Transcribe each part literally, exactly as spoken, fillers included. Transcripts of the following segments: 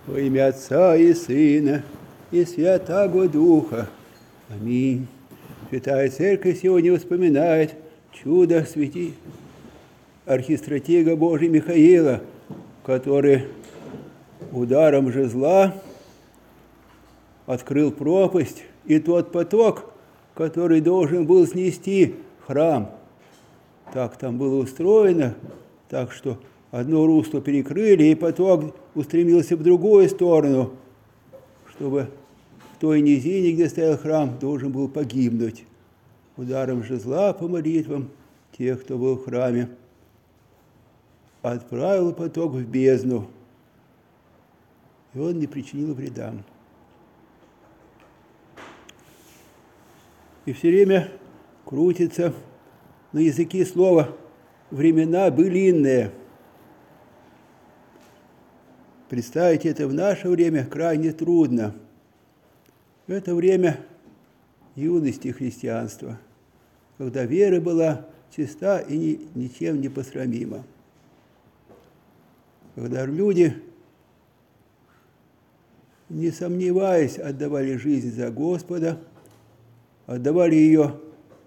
Во имя Отца и Сына и Святаго Духа. Аминь. Святая Церковь сегодня вспоминает чудо святи архистратига Божия Михаила, который ударом жезла открыл пропасть, и тот поток, который должен был снести храм. Так там было устроено, так что одно русло перекрыли, и поток устремился в другую сторону, чтобы в той низине, где стоял храм, должен был погибнуть ударом жезла по молитвам тех, кто был в храме. Отправил поток в бездну, и он не причинил вреда. И все время крутится на языке слово «времена былинные». Представить это в наше время крайне трудно. Это время юности христианства, когда вера была чиста и ни, ничем не посрамима. Когда люди, не сомневаясь, отдавали жизнь за Господа, отдавали ее,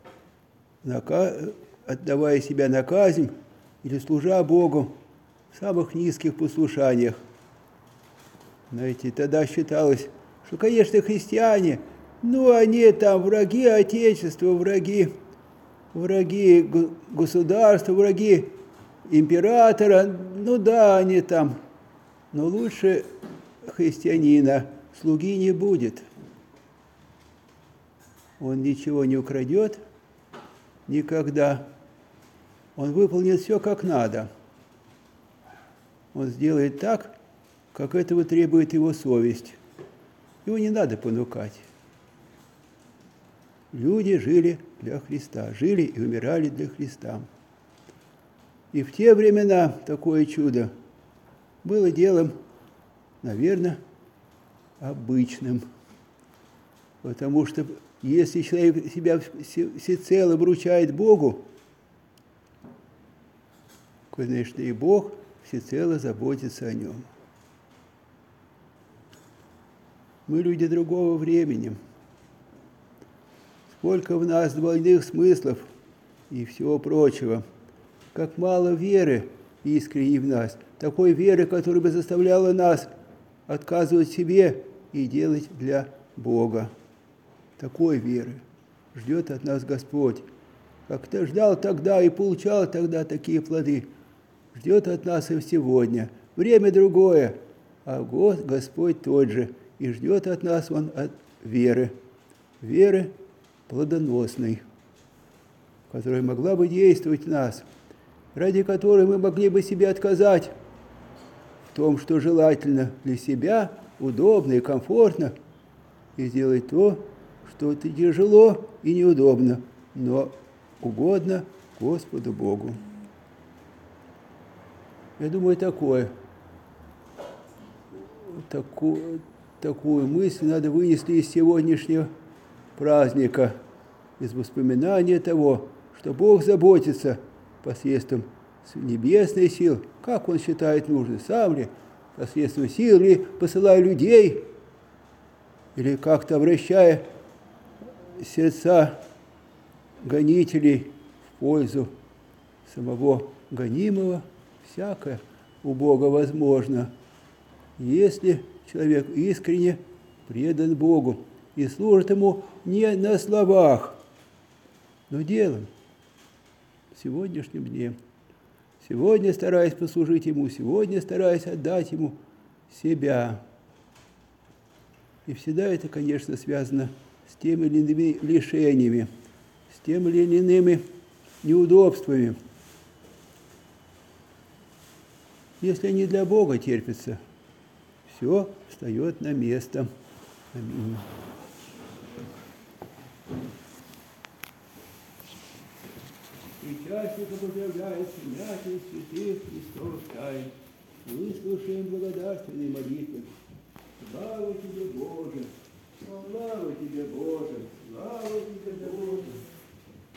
отдавая себя на казнь или служа Богу в самых низких послушаниях. Знаете, тогда считалось, что, конечно, христиане, ну, они там враги Отечества, враги, враги государства, враги императора, ну да, они там, но лучше христианина слуги не будет. Он ничего не украдет никогда. Он выполнит все как надо. Он сделает так, как этого требует его совесть. Его не надо понукать. Люди жили для Христа, жили и умирали для Христа. И в те времена такое чудо было делом, наверное, обычным. Потому что если человек себя всецело вручает Богу, конечно, и Бог всецело заботится о нем. Мы люди другого времени. Сколько в нас двойных смыслов и всего прочего. Как мало веры искренней в нас. Такой веры, которая бы заставляла нас отказывать себе и делать для Бога. Такой веры ждет от нас Господь. Как ты ждал тогда и получал тогда такие плоды, ждет от нас и сегодня. Время другое, а Господь тот же. И ждет от нас Он от веры. Веры плодоносной, которая могла бы действовать в нас, ради которой мы могли бы себе отказать в том, что желательно для себя, удобно и комфортно, и сделать то, что это тяжело и неудобно, но угодно Господу Богу. Я думаю, такое, такое, такую мысль надо вынести из сегодняшнего праздника, из воспоминания того, что Бог заботится посредством небесной сил, как Он считает нужным, сам ли, посредством сил ли, посылая людей, или как-то обращая сердца гонителей в пользу самого гонимого. Всякое у Бога возможно, если человек искренне предан Богу и служит Ему не на словах, но делом, в сегодняшнем дне. Сегодня стараясь послужить Ему, сегодня стараясь отдать Ему себя. И всегда это, конечно, связано с теми или иными лишениями, с теми или иными неудобствами. Если они для Бога терпятся, все встает на место. Аминь. Причастников поздравляет принятие святых Христов тайн. Выслушаем благодарственные молитвы. Слава Тебе, Боже! Слава Тебе, Боже! Слава Тебе, Боже!